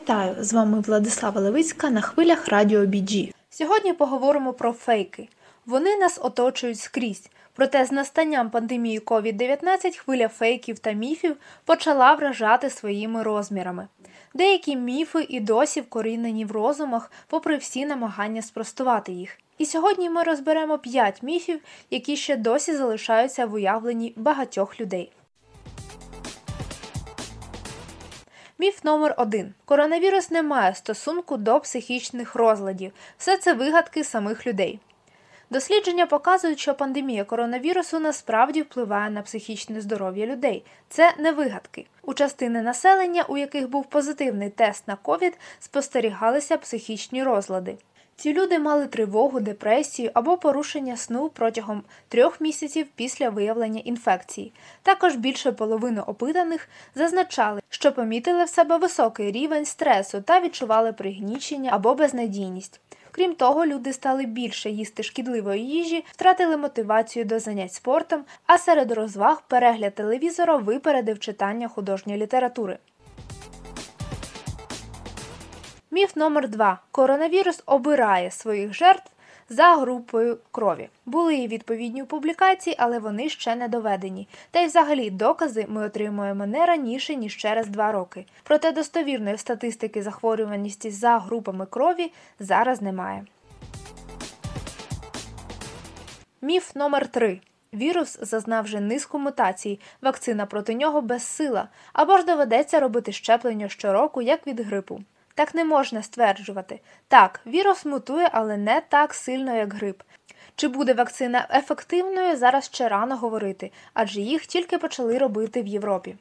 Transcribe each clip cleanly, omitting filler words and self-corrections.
Вітаю! З вами Владислава Левицька на хвилях Радіо BG. Сьогодні поговоримо про фейки. Вони нас оточують скрізь. Проте з настанням пандемії COVID-19 хвиля фейків та міфів почала вражати своїми розмірами. Деякі міфи і досі вкорінені в розумах, попри всі намагання спростувати їх. І сьогодні ми розберемо 5 міфів, які ще досі залишаються в уявленні багатьох людей. Міф номер 1. Коронавірус не має стосунку до психічних розладів. Все це вигадки самих людей. Дослідження показують, що пандемія коронавірусу насправді впливає на психічне здоров'я людей. Це не вигадки. У частини населення, у яких був позитивний тест на ковід, спостерігалися психічні розлади. Ці люди мали тривогу, депресію або порушення сну протягом 3 місяців після виявлення інфекції. Також більше половини опитаних зазначали, що помітили в себе високий рівень стресу та відчували пригнічення або безнадійність. Крім того, люди стали більше їсти шкідливої їжі, втратили мотивацію до занять спортом, а серед розваг перегляд телевізора випередив читання художньої літератури. Міф номер 2. Коронавірус обирає своїх жертв за групою крові. Були і відповідні публікації, але вони ще не доведені. Та й взагалі докази ми отримуємо не раніше, ніж через 2 роки. Проте достовірної статистики захворюваності за групами крові зараз немає. Міф номер 3. Вірус зазнав вже низку мутацій, вакцина проти нього безсила, або ж доведеться робити щеплення щороку, як від грипу. Так не можна стверджувати. Так, вірус мутує, але не так сильно, як грип. Чи буде вакцина ефективною, зараз ще рано говорити, адже їх тільки почали робити в Європі.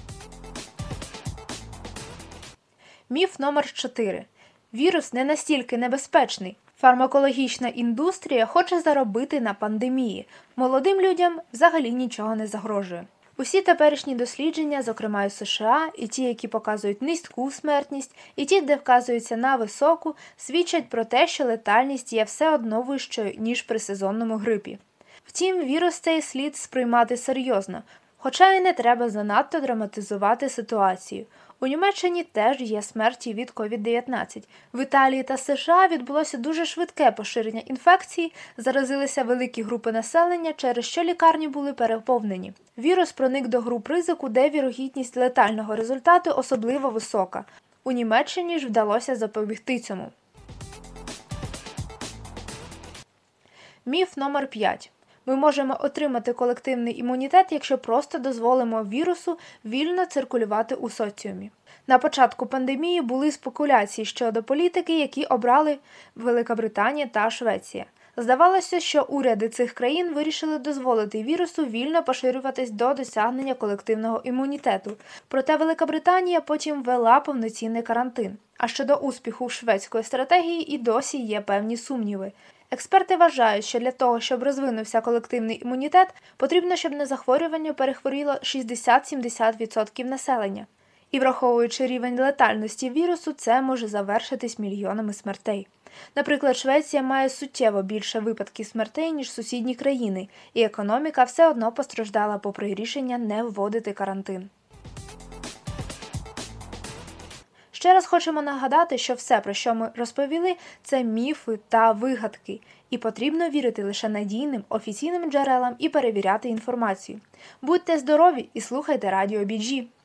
Міф номер 4. Вірус не настільки небезпечний. Фармакологічна індустрія хоче заробити на пандемії. Молодим людям взагалі нічого не загрожує. Усі теперішні дослідження, зокрема і США, і ті, які показують низьку смертність, і ті, де вказуються на високу, свідчать про те, що летальність є все одно вищою, ніж при сезонному грипі. Втім, вірус цей слід сприймати серйозно, хоча і не треба занадто драматизувати ситуацію. У Німеччині теж є смерті від COVID-19. В Італії та США відбулося дуже швидке поширення інфекції, заразилися великі групи населення, через що лікарні були переповнені. Вірус проник до груп ризику, де вірогідність летального результату особливо висока. У Німеччині ж вдалося запобігти цьому. Міф номер 5. Ми можемо отримати колективний імунітет, якщо просто дозволимо вірусу вільно циркулювати у соціумі. На початку пандемії були спекуляції щодо політики, які обрали Велика Британія та Швеція. Здавалося, що уряди цих країн вирішили дозволити вірусу вільно поширюватись до досягнення колективного імунітету. Проте Велика Британія потім ввела повноцінний карантин. А щодо успіху шведської стратегії і досі є певні сумніви. Експерти вважають, що для того, щоб розвинувся колективний імунітет, потрібно, щоб на захворювання перехворіло 60-70% населення. І враховуючи рівень летальності вірусу, це може завершитись мільйонами смертей. Наприклад, Швеція має суттєво більше випадків смертей, ніж сусідні країни, і економіка все одно постраждала попри рішення не вводити карантин. Ще раз хочемо нагадати, що все, про що ми розповіли, це міфи та вигадки, і потрібно вірити лише надійним, офіційним джерелам і перевіряти інформацію. Будьте здорові і слухайте Радіо BG!